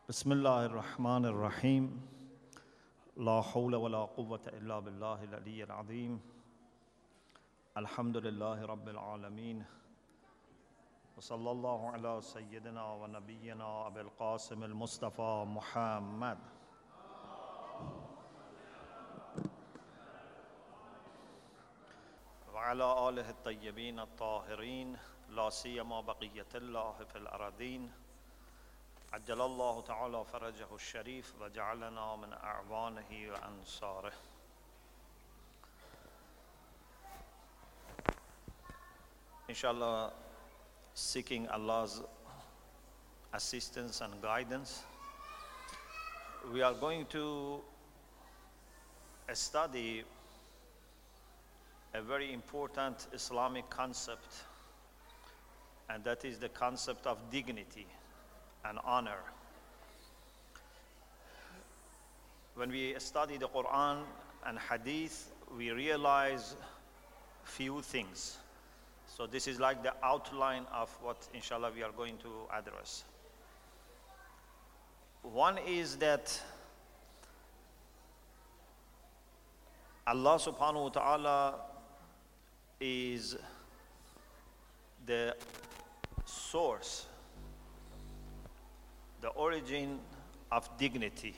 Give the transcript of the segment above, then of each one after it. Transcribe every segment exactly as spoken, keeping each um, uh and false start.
بسم الله الرحمن الرحيم لا حول ولا قوة إلا بالله العلي العظيم الحمد لله رب العالمين وصلى الله على سيدنا ونبينا أبي القاسم المصطفى محمد وعلى آله الطيبين الطاهرين لا سيما بقية الله في الأراضين عجل الله تعالى فرجه الشريف وجعلنا من أعوانه وأنصاره. Inshallah, seeking Allah's assistance and guidance, we are going to study a very important Islamic concept, and that is the concept of dignity and honor. When we study the Quran and Hadith, we realize few things. So this is like the outline of what inshallah we are going to address. One is that Allah subhanahu wa ta'ala is the source, the origin of dignity.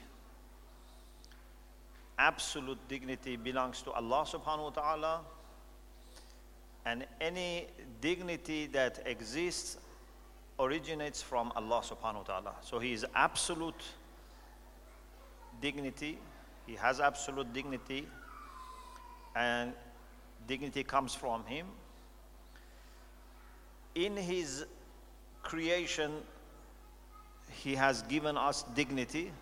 Absolute dignity belongs to Allah subhanahu wa ta'ala, and any dignity that exists originates from Allah subhanahu wa ta'ala. So He is absolute dignity, He has absolute dignity, and dignity comes from Him. In His creation, He has given us dignity.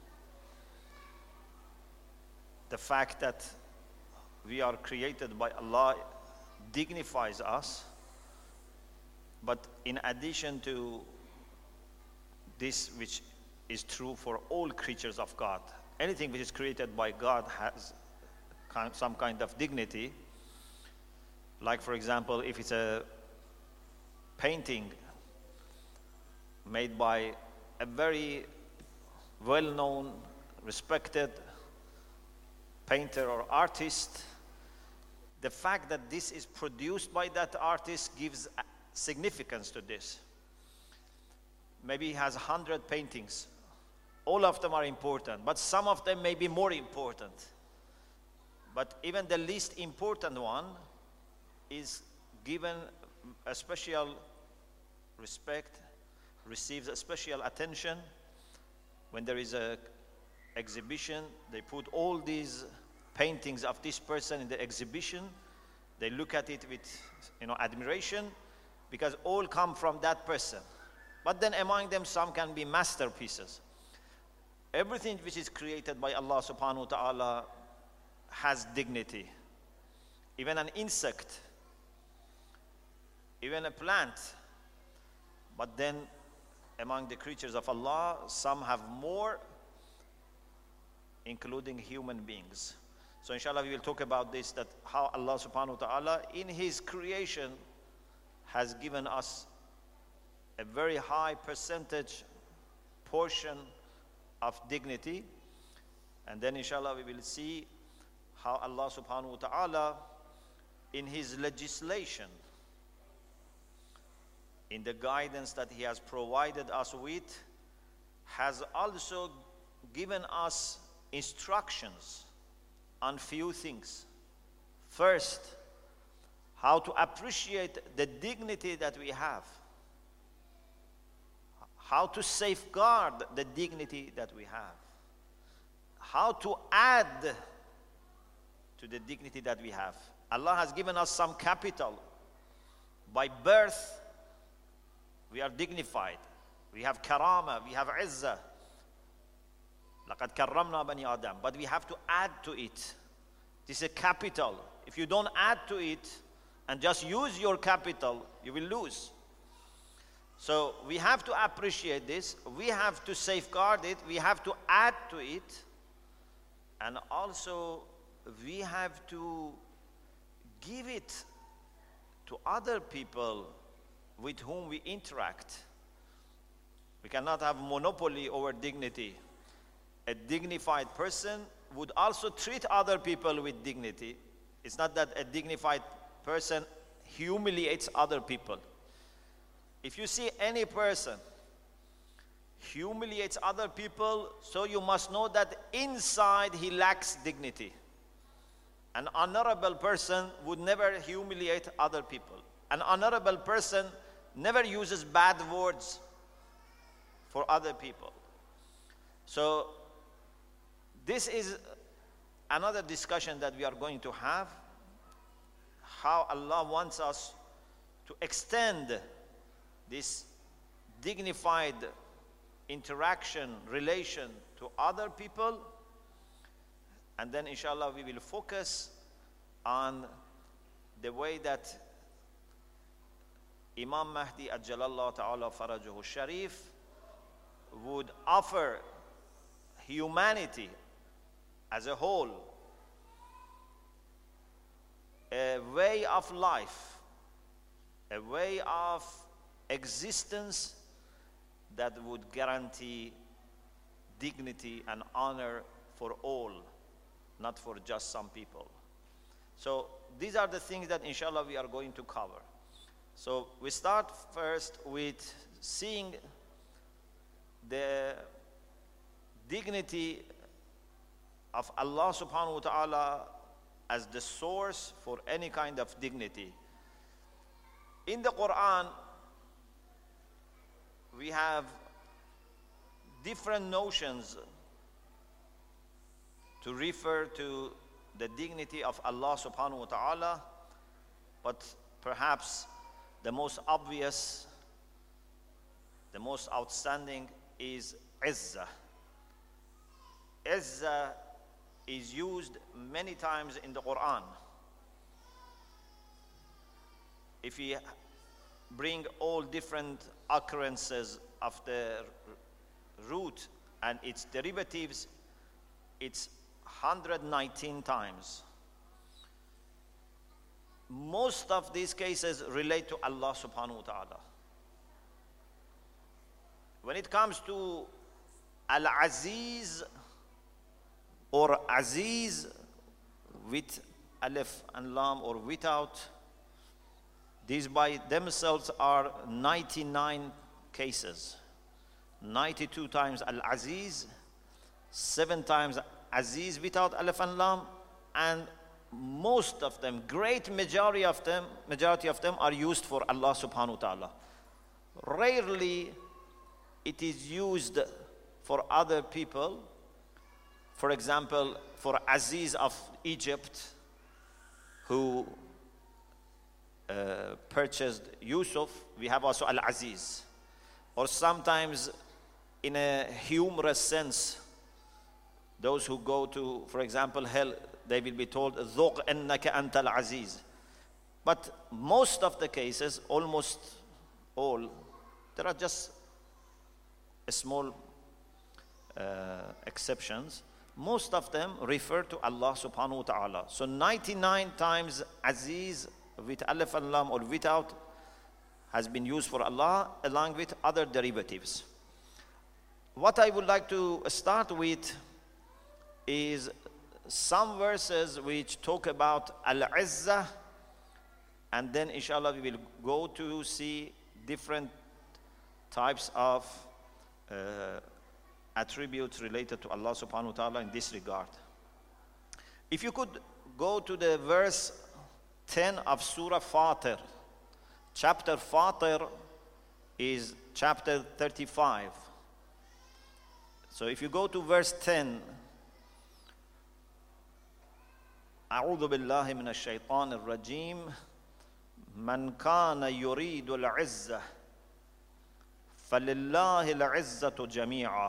The fact that we are created by Allah dignifies us. But in addition to this, which is true for all creatures of God, anything which is created by God has some kind of dignity. Like, for example, if it's a painting made by a very well-known, respected painter or artist, the fact that this is produced by that artist gives significance to this. Maybe he has a hundred paintings. All of them are important, but some of them may be more important. But even the least important one is given a special respect, receives a special attention. When there is a exhibition, they put all these paintings of this person in the exhibition. They look at it with, you know, admiration, because all come from that person. But then among them, some can be masterpieces. Everything which is created by Allah subhanahu wa ta'ala has dignity. Even an insect, even a plant. But then among the creatures of Allah, some have more, including human beings. So inshallah we will talk about this, that how Allah subhanahu wa ta'ala in His creation has given us a very high percentage portion of dignity. And then inshallah we will see how Allah subhanahu wa ta'ala in His legislation, in the guidance that He has provided us with, has also given us instructions on few things. First, how to appreciate the dignity that we have. How to safeguard the dignity that we have. How to add to the dignity that we have. Allah has given us some capital. By birth, we are dignified. We have karama, we have izzah. لَقَدْ كَرَّمْنَا بَنِي آدَمَ. But we have to add to it. This is a capital. If you don't add to it and just use your capital, you will lose. So we have to appreciate this. We have to safeguard it. We have to add to it. And also, we have to give it to other people with whom we interact. We cannot have monopoly over dignity. A dignified person would also treat other people with dignity. It's not that a dignified person humiliates other people. If you see any person humiliates other people, so you must know that inside he lacks dignity. An honorable person would never humiliate other people. An honorable person never uses bad words for other people. So this is another discussion that we are going to have, how Allah wants us to extend this dignified interaction, relation to other people. And then inshallah we will focus on the way that Imam Mahdi Ajjalallahu Ta'ala Farajahu Sharif would offer humanity as a whole a way of life, a way of existence that would guarantee dignity and honor for all, not for just some people. So these are the things that inshallah we are going to cover. So we start first with seeing the dignity of Allah subhanahu wa ta'ala as the source for any kind of dignity. In the Quran, we have different notions to refer to the dignity of Allah subhanahu wa ta'ala, but perhaps the most obvious, the most outstanding is Izzah. Izzah is used many times in the Quran. If we bring all different occurrences of the root and its derivatives, it's one hundred nineteen times. Most of these cases relate to Allah subhanahu wa ta'ala. When it comes to Al-Aziz or Aziz with Alif and Lam or without, these by themselves are ninety-nine cases. ninety-two times Al-Aziz, seven times Aziz without Alif and Lam, and most of them, great majority of them, majority of them are used for Allah subhanahu wa ta'ala. Rarely it is used for other people. For example, for Aziz of Egypt, who uh, purchased Yusuf, we have also Al-Aziz. Or sometimes in a humorous sense, those who go to, for example, hell, they will be told, ذُقْ إِنَّكَ أَنْتَ الْعَزِيزِ. But most of the cases, almost all, there are just a small uh, exceptions. Most of them refer to Allah subhanahu wa ta'ala. So ninety-nine times Aziz with Alif and Lam or without has been used for Allah along with other derivatives. What I would like to start with is some verses which talk about Al-Izzah, and then inshallah we will go to see different types of uh, attributes related to Allah subhanahu wa ta'ala in this regard. If you could go to the verse ten of Surah Fatir. Chapter Fatir is chapter thirty-five. So if you go to verse ten, أعوذ بالله من الشيطان الرجيم من كان يريد العزة فلله العزة جميعا.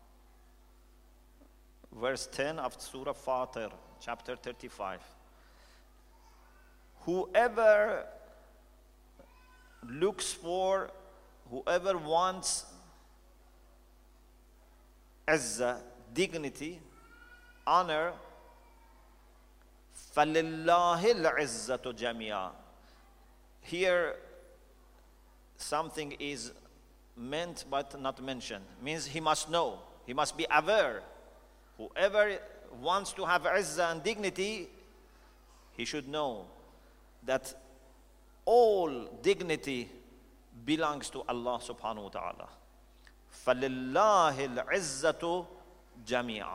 Verse ten of Surah Fatir, chapter thirty-five. Whoever looks for, whoever wants izzah, dignity, honor, فَلِلَّهِ الْعِزَّةُ جَمِيعًا. Here something is meant but not mentioned. Means he must know. He must be aware. Whoever wants to have izzah and dignity, he should know that all dignity belongs to Allah subhanahu wa ta'ala. فَلِلَّهِ الْعِزَّةُ جَمِيعًا.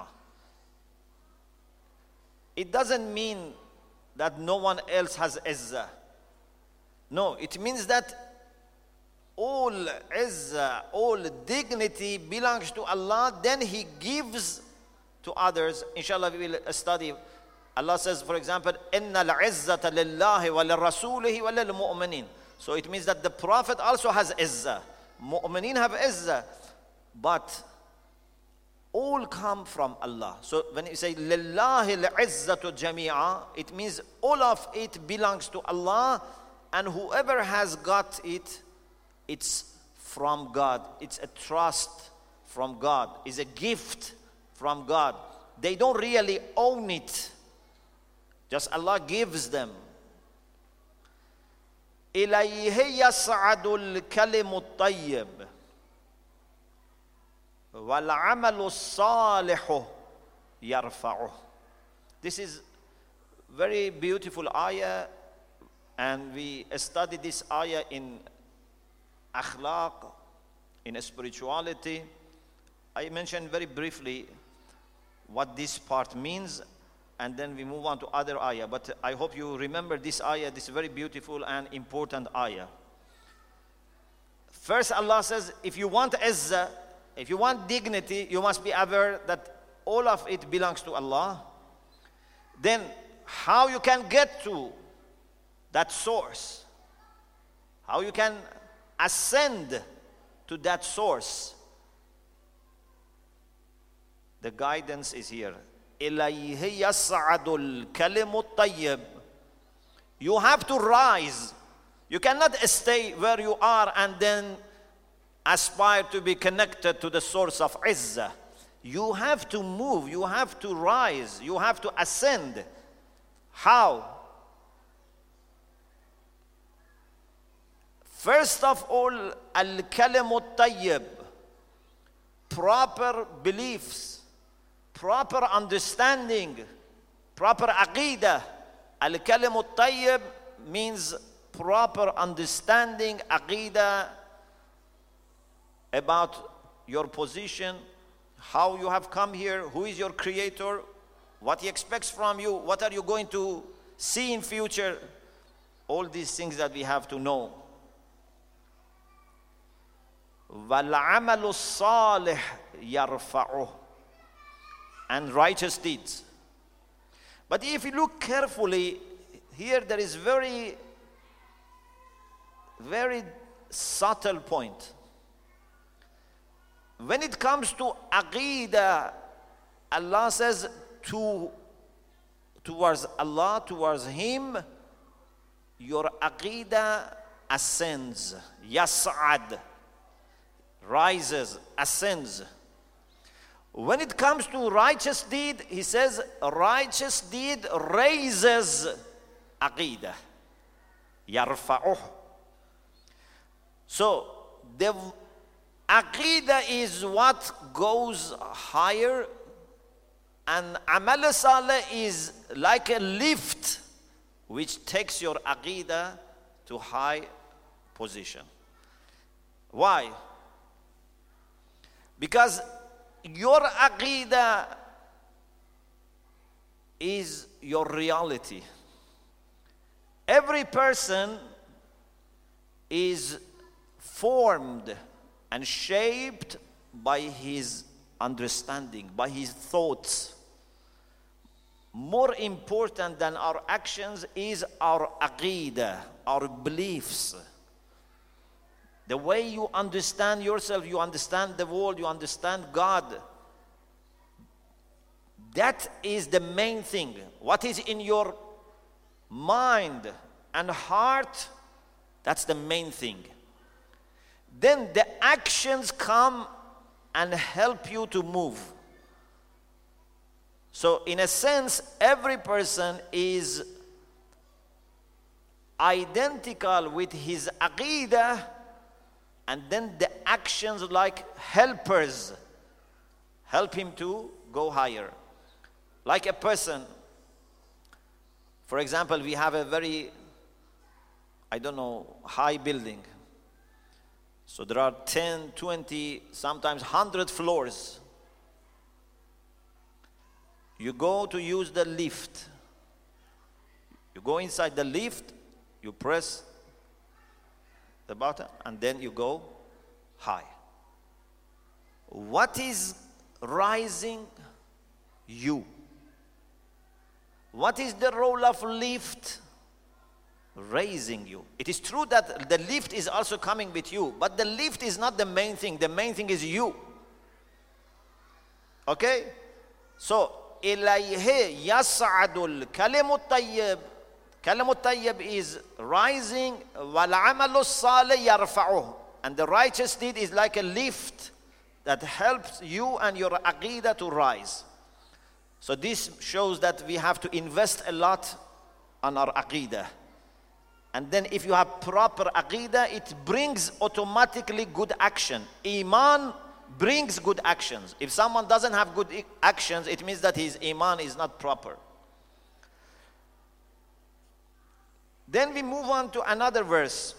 It doesn't mean that no one else has izzah. No, it means that all izzah, all dignity belongs to Allah, then He gives to others. Inshallah, we will study. Allah says, for example, إِنَّ الْعِزَّةَ لِلَّهِ وَلِلرَّسُولِهِ وَلِلْمُؤْمِنِينَ. So it means that the Prophet also has izzah. Mu'mineen have izzah. But all come from Allah. So when you say لِلَّهِ الْعِزَّةُ جَمِيعًا, it means all of it belongs to Allah, and whoever has got it, it's from God. It's a trust from God. It's a gift from God. They don't really own it. Just Allah gives them. إِلَيْهِ يَصْعَدُ الْكَلِمُ الطَّيِّبُ وَالْعَمَلُ الصَّالِحُ يَرْفَعُهُ. This is very beautiful ayah, and we study this ayah in akhlaq, in spirituality. I mentioned very briefly what this part means, and then we move on to other ayah. But I hope you remember this ayah, this very beautiful and important ayah. First, Allah says, if you want izzah, if you want dignity, you must be aware that all of it belongs to Allah. Then, how you can get to that source? How you can ascend to that source? The guidance is here. إِلَيْهِ يَصْعَدُ الْكَلِمُ الطَّيِّبُ. You have to rise. You cannot stay where you are and then aspire to be connected to the source of izzah. You have to move. You have to rise. You have to ascend. How? First of all, al-kalimu tayyib, proper beliefs, proper understanding, proper aqidah. Al-kalimu tayyib means proper understanding, aqidah, about your position, how you have come here, who is your creator, what he expects from you, what are you going to see in future. All these things that we have to know. وَالْعَمَلُ الصَّالِحِ يَرْفَعُهُ. And righteous deeds. But if you look carefully, here there is very, very subtle point. When it comes to aqidah, Allah says to, towards Allah, towards Him, your aqidah ascends, yas'ad, rises, ascends. When it comes to righteous deed, He says righteous deed raises aqidah, yarfa'uh. So the aqidah is what goes higher, and amal saleh is like a lift which takes your aqidah to high position. Why? Because your aqidah is your reality. Every person is formed and shaped by his understanding, by his thoughts. More important than our actions is our aqidah, our beliefs. The way you understand yourself, you understand the world, you understand God. That is the main thing. What is in your mind and heart, that's the main thing. Then the actions come and help you to move. So in a sense, every person is identical with his aqidah And then the actions like helpers help him to go higher. Like a person, for example, we have a very, I don't know, high building. So there are ten, twenty, sometimes one hundred floors. You go to use the lift. You go inside the lift, you press the button, and then you go high. What is rising? You. What is the role of lift? Raising you. It is true that the lift is also coming with you, but the lift is not the main thing. The main thing is you. Okay? So, إِلَيْهِ يَصْعَدُ الْكَلِمُ الطَّيِّبُ. كلم الطيب is rising, وَالْعَمَلُ الصَّالِحُ يَرْفَعُهُ. And the righteous deed is like a lift that helps you and your aqidah to rise. So this shows that we have to invest a lot on our aqidah. And then if you have proper aqidah, it brings automatically good action. Iman brings good actions. If someone doesn't have good actions, it means that his iman is not proper. Then we move on to another verse.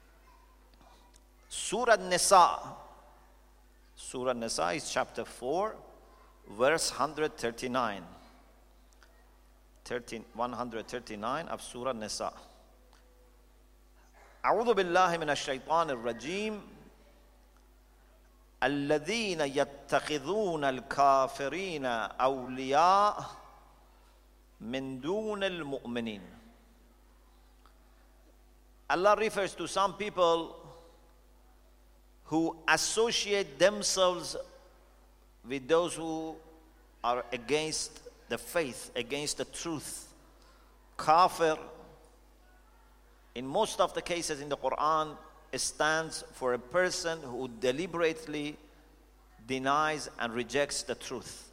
Surah An-Nisa. Surah An-Nisa is chapter four, verse one hundred thirty-nine. one hundred thirty-nine of Surah An-Nisa. أعوذ بالله من الشيطان الرجيم الذين يتخذون الكافرين أولياء من دون المؤمنين. Allah refers to some people who associate themselves with those who are against the faith, against the truth. Kafir, in most of the cases in the Quran, stands for a person who deliberately denies and rejects the truth.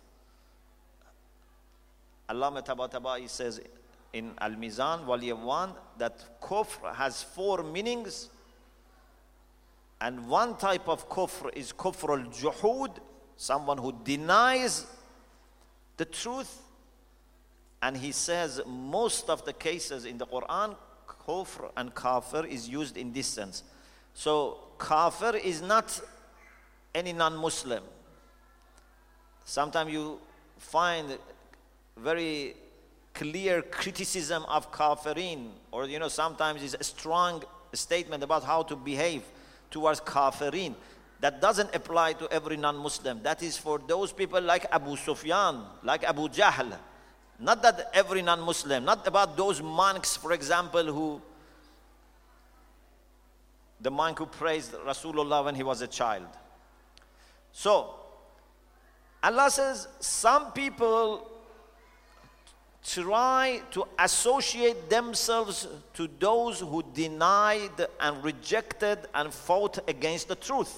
Allah Tabatabai says in Al-Mizan, Volume one, that kufr has four meanings. And one type of kufr is kufr al-juhud, someone who denies the truth. And he says most of the cases in the Quran, kufr and kafir is used in this sense. So kafir is not any non-Muslim. Sometimes you find very clear criticism of kafirin, or you know, sometimes it's a strong statement about how to behave towards kafirin. That doesn't apply to every non-Muslim. That is for those people like Abu Sufyan, like Abu Jahl. Not that every non-Muslim, not about those monks, for example, who, the monk who praised Rasulullah when he was a child. So, Allah says, some people try to associate themselves to those who denied and rejected and fought against the truth.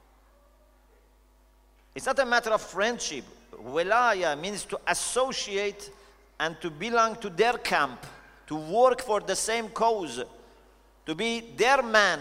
It's not a matter of friendship. Wilaya means to associate and to belong to their camp, to work for the same cause, to be their man.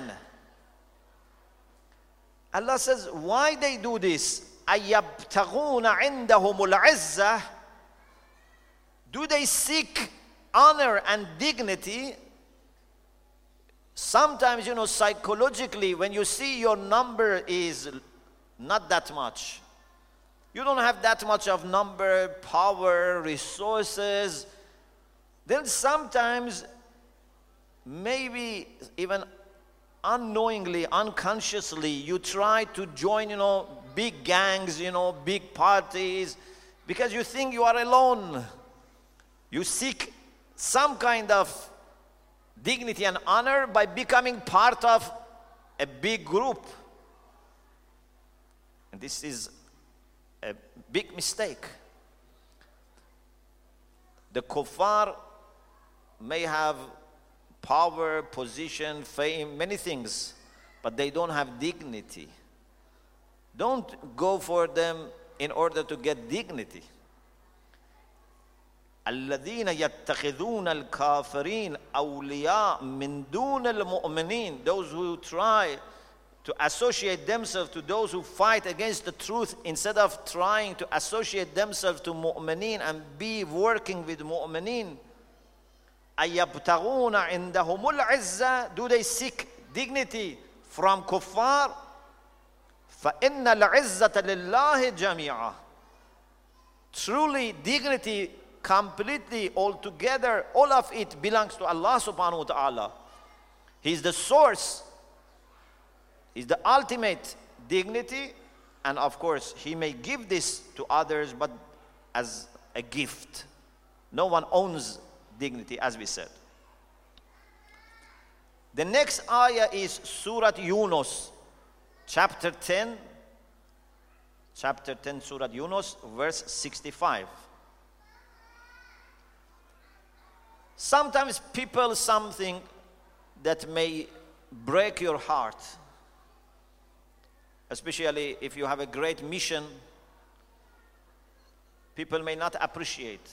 Allah says, why they do this? أَيَبْتَغُونَ عِنْدَهُمُ الْعِزَّةِ. Do they seek honor and dignity? Sometimes, you know, psychologically, when you see your number is not that much, you don't have that much of number, power, resources, then sometimes, maybe even unknowingly, unconsciously, you try to join, you know, big gangs, you know, big parties, because you think you are alone. You seek some kind of dignity and honor by becoming part of a big group. And this is a big mistake. The kuffar may have power, position, fame, many things, but they don't have dignity. Don't go for them in order to get dignity. الذين يتخذون الكافرين أولياء من دون المؤمنين. Those who try to associate themselves to those who fight against the truth instead of trying to associate themselves to mu'mineen and be working with mu'mineen. أَيَبْتَغُونَ عِنْدَهُمُ الْعِزَّةِ Do they seek dignity from kuffar? فَإِنَّ الْعِزَّةَ لِلَّهِ جَمِيعًا Truly, dignity completely, altogether, all of it belongs to Allah subhanahu wa ta'ala. He is the source. He is the ultimate dignity. And of course, He may give this to others, but as a gift. No one owns dignity, as we said. The next ayah is Surah Yunus, chapter ten. Chapter ten, Surah Yunus, verse sixty-five. Sometimes people something that may break your heart, especially if you have a great mission, people may not appreciate.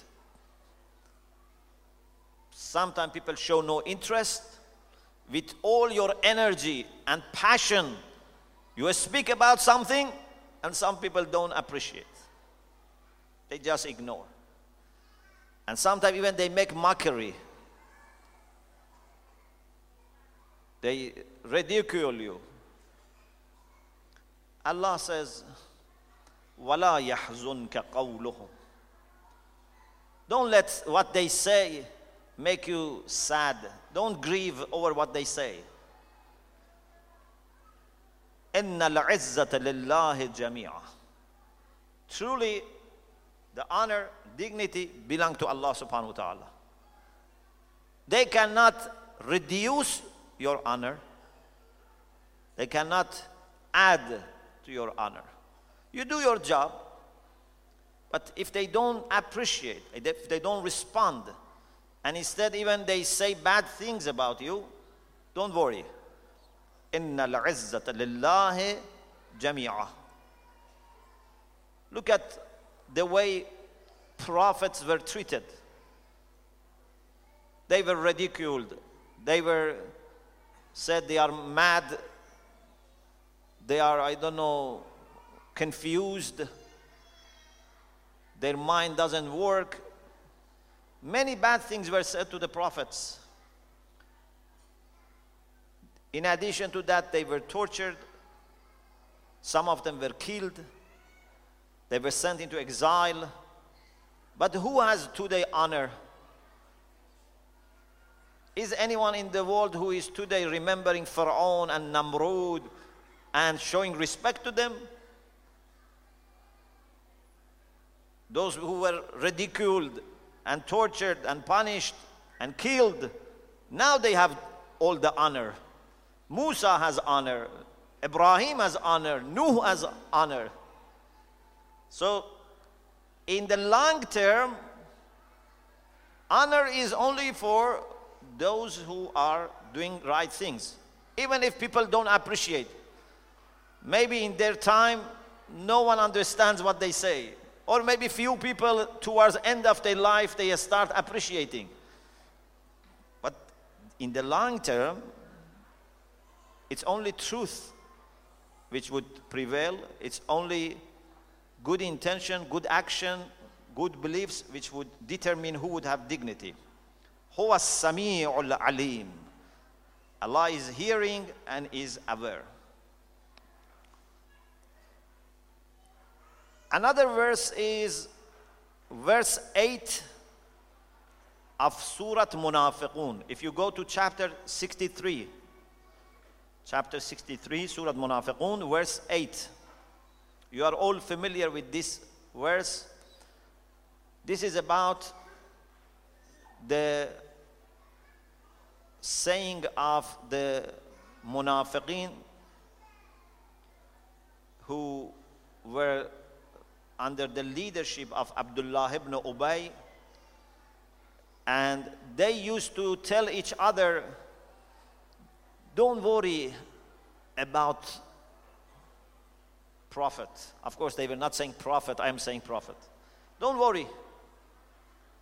Sometimes people show no interest. With all your energy and passion, you speak about something, and some people don't appreciate. They just ignore. And sometimes even they make mockery. They ridicule you. Allah says, وَلَا يَحْزُنْكَ قَوْلُهُمْ Don't let what they say make you sad. Don't grieve over what they say. إِنَّ الْعِزَّةَ لِلَّهِ جَمِيعًا Truly, the honor, dignity belong to Allah subhanahu wa ta'ala. They cannot reduce your honor. They cannot add to your honor. You do your job, but if they don't appreciate, if they don't respond, and instead even they say bad things about you, don't worry. إِنَّ الْعِزَّةَ لِلَّهِ جَمِيعًا Look at the way prophets were treated. They were ridiculed. They were said they are mad. They are, I don't know, confused. Their mind doesn't work. Many bad things were said to the prophets. In addition to that, they were tortured. Some of them were killed. They were sent into exile. But who has today honor? Is anyone in the world who is today remembering Pharaoh and Namrud and showing respect to them? Those who were ridiculed and tortured and punished and killed, now they have all the honor. Musa has honor. Ibrahim has honor. Nuh has honor. So, in the long term, honor is only for those who are doing right things. Even if people don't appreciate. Maybe in their time, no one understands what they say. Or maybe few people towards the end of their life, they start appreciating. But in the long term, it's only truth which would prevail. It's only good intention, good action, good beliefs which would determine who would have dignity. Huwa as-sami'ul alim. Allah is hearing and is aware. Another verse is verse eight of Surah Munafiqun. If you go to chapter sixty-three, chapter sixty-three, Surah Munafiqun, verse eight. You are all familiar with this verse. This is about the saying of the Munafiqin who were under the leadership of Abdullah ibn Ubay, and they used to tell each other, don't worry about prophet. Of course, they were not saying prophet, I am saying prophet. Don't worry.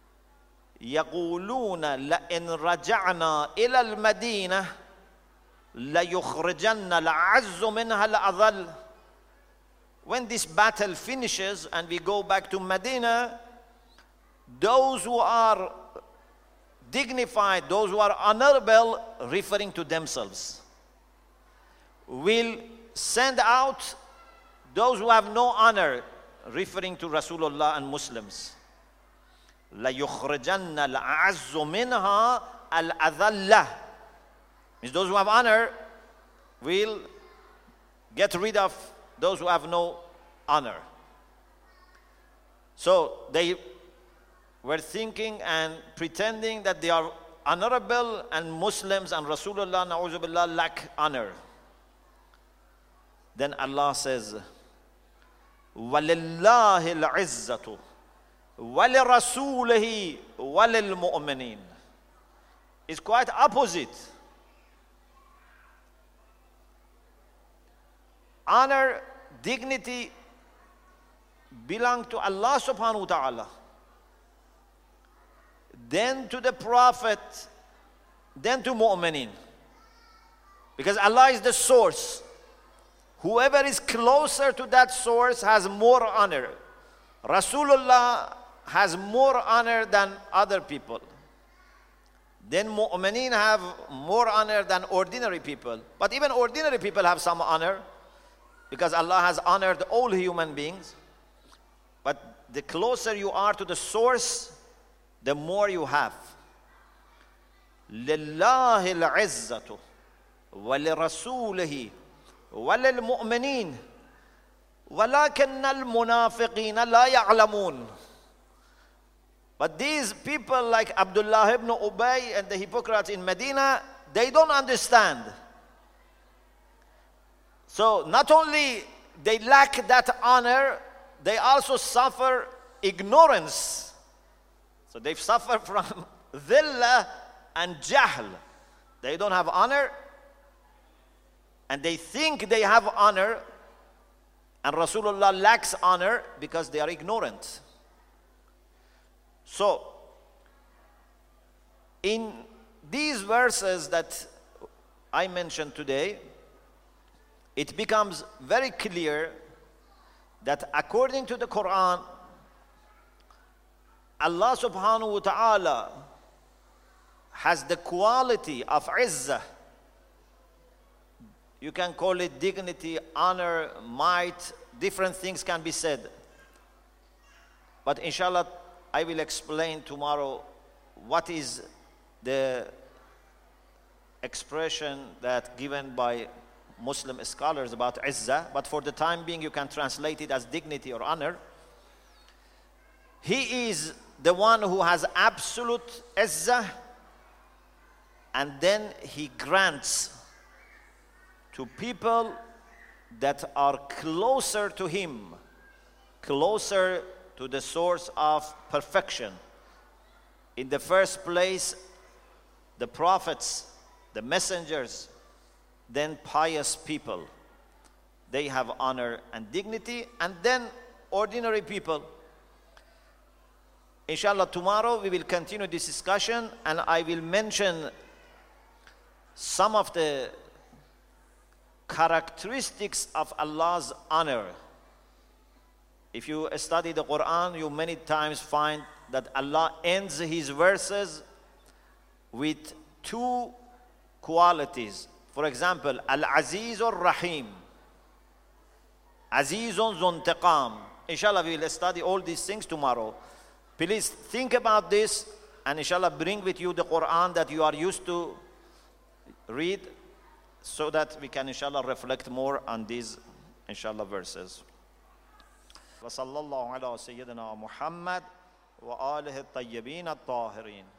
يَقُولُونَ لَإِنْ رَجَعْنَا إِلَى الْمَدِينَةِ لَيُخْرِجَنَّ الْعَزُّ مِنْهَا الْأَذَلُّ. When this battle finishes and we go back to Medina, those who are dignified, those who are honorable, referring to themselves, will send out those who have no honor, referring to Rasulullah and Muslims. لَيُخْرِجَنَّ الْأَعَزُّ مِنْهَا الْأَذَلَّةِ. Means those who have honor will get rid of those who have no honor. So they were thinking and pretending that they are honorable, and Muslims and Rasulullah, na'udhu billah, lack honor. Then Allah says, وَلِلَّهِ الْعِزَّةُ وَلِرَسُولِهِ وَلِلْمُؤْمِنِينَ. It's quite opposite. Honor, dignity belong to Allah subhanahu wa ta'ala, then to the Prophet, then to mu'mineen. Because Allah is the source. Whoever is closer to that source has more honor. Rasulullah has more honor than other people. Then mu'mineen have more honor than ordinary people. But even ordinary people have some honor, because Allah has honored all human beings. But the closer you are to the source, the more you have. لِلَّهِ الْعِزَّةُ وَلِرَسُولِهِ وَلِلْمُؤْمِنِينَ وَلَكِنَّ الْمُنَافِقِينَ لَا يَعْلَمُونَ. But these people like Abdullah ibn Ubay and the hypocrites in Medina, they don't understand. So not only they lack that honor, they also suffer ignorance. So they suffer from dhillah and jahl. They don't have honor, and they think they have honor, and Rasulullah lacks honor because they are ignorant. So, in these verses that I mentioned today, it becomes very clear that according to the Quran, Allah subhanahu wa ta'ala has the quality of izzah. You can call it dignity, honor, might, different things can be said. But inshallah, I will explain tomorrow what is the expression that given by Muslim scholars about izzah, but for the time being you can translate it as dignity or honor. He is the one who has absolute izzah, and then he grants to people that are closer to him, closer to the source of perfection. In the first place, the prophets, the messengers, then pious people. They have honor and dignity, and then ordinary people. Inshallah, tomorrow we will continue this discussion, and I will mention some of the characteristics of Allah's honor. If you study the Quran, you many times find that Allah ends his verses with two qualities. For example, Al-Aziz or-Rahim. Azizun Zuntiqam. Inshallah, we will study all these things tomorrow. Please think about this, and inshallah bring with you the Quran that you are used to read, so that we can inshallah reflect more on these inshallah verses. وصلى الله على سيدنا محمد وآله الطيبين الطاهرين.